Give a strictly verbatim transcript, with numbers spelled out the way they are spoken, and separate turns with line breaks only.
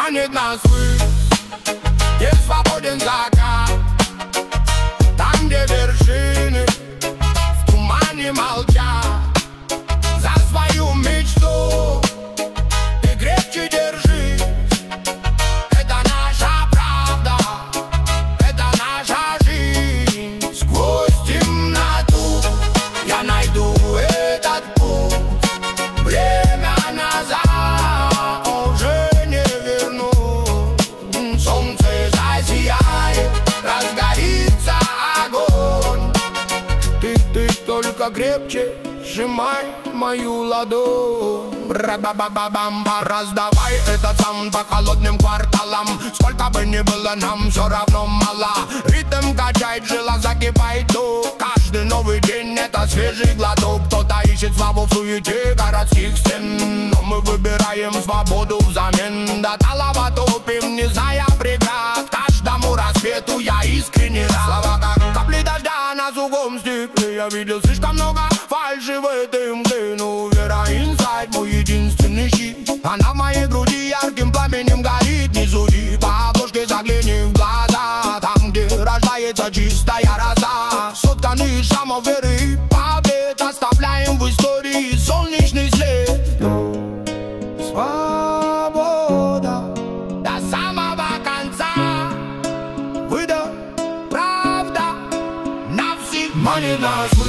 манит нас ввысь, где свободен закат, там, где вершины в тумане молчат. За свою мечту ты крепче держись, это наша правда, это наша жизнь. Сквозь темноту я найду этот путь, время назад уже не верну. Солнце засияет, разгорится огонь, ты, ты только крепче сжимай мою ладонь. Ра-ба-ба-ба-бам-ба. Раздавай этот саунд по холодным кварталам. Сколько бы ни было, нам все равно мало. Ритм качает, жила закипает дух. Каждый новый день это свежий глоток. Кто-то ищет славу в суете городских стен, но мы выбираем свободу взамен. До талого топим, не зная преград. Каждому рассвету я искренне рад. Слова как капли дождя на сухом стекле. Я видел слишком много фальши в этой мгле, но вера инсайд мой единственный щит. Она в моей груди ярким пламенем горит. Не суди по обложке, загляни в глаза, там, где рождается чистая роса. Сотканы из шрамов веры и побед, оставляем в истории солнечный след. Свобода до самого конца, выдох, правда на всех манит нас.